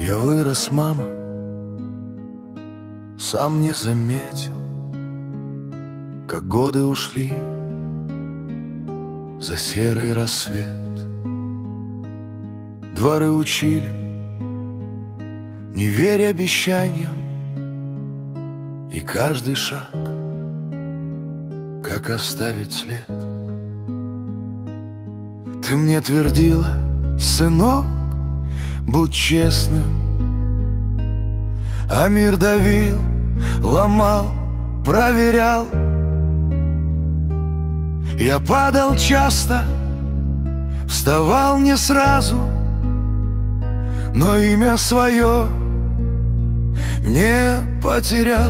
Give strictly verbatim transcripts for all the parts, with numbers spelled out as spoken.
Я вырос, мама, сам не заметил, как годы ушли за серый рассвет. Дворы учили, не верь обещаниям, и каждый шаг, как оставить след. Ты мне твердила: сынок, будь честным. А мир давил, ломал, проверял. Я падал часто, вставал не сразу, но имя свое не потерял.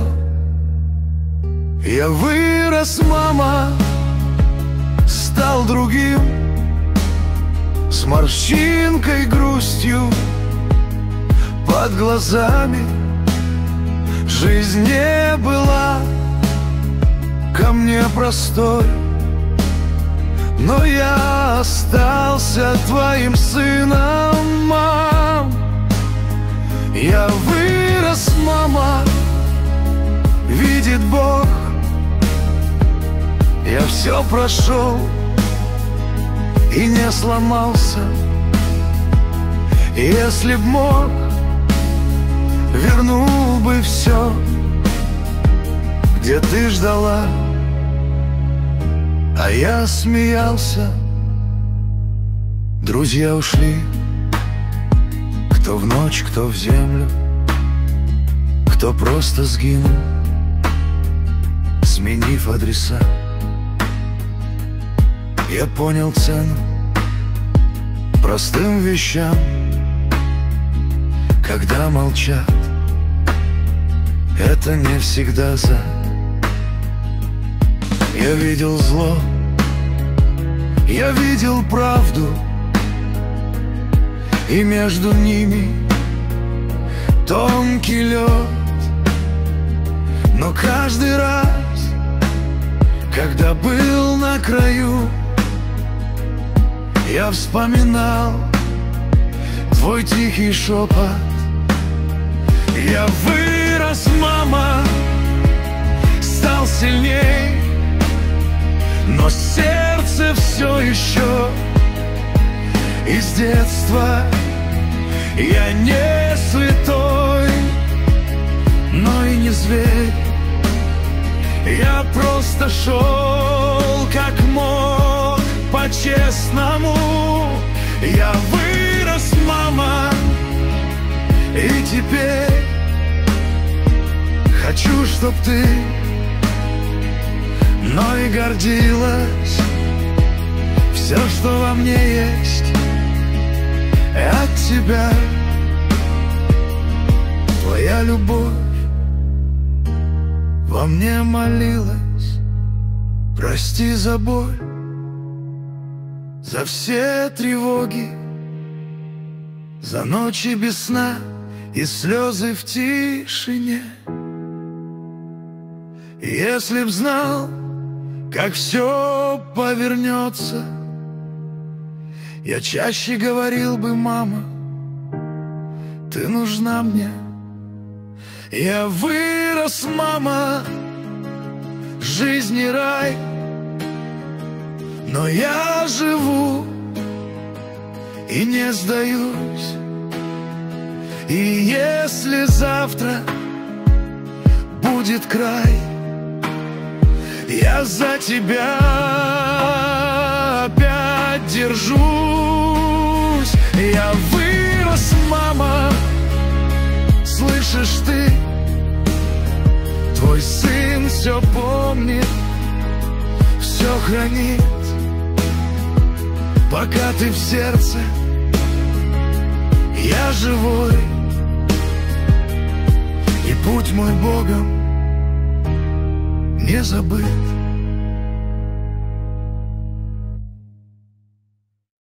Я вырос, мама, стал другим, с морщинкой, грустью под глазами. Жизнь не была ко мне простой, но я остался твоим сыном, мам. Я вырос, мама, видит Бог. Я все прошел и не сломался. Если б мог, вернул бы все, где ты ждала, а я смеялся. Друзья ушли, кто в ночь, кто в землю, кто просто сгинул, сменив адреса. Я понял цену простым вещам, когда молчат, это не всегда за. Я видел зло, я видел правду, и между ними тонкий лед. Но каждый раз, когда был на краю, я вспоминал твой тихий шепот. Я вырос, мама, стал сильней, но сердце все еще из детства. Я не святой, но и не зверь. Я просто шел как мог, по-честному. Я вырос, мама, и теперь хочу, чтоб ты мной гордилась. Все, что во мне есть, от тебя. Твоя любовь во мне молилась. Прости за боль, за все тревоги, за ночи без сна и слезы в тишине. Если б знал, как все повернется, я чаще говорил бы: мама, ты нужна мне. Я вырос, мама, жизнь не рай, но я живу и не сдаюсь. И если завтра будет край, я за тебя опять держусь. Я вырос, мама, слышишь ты? Твой сын все помнит, все хранит, пока ты в сердце, я живой. И путь мой Богом не забыт.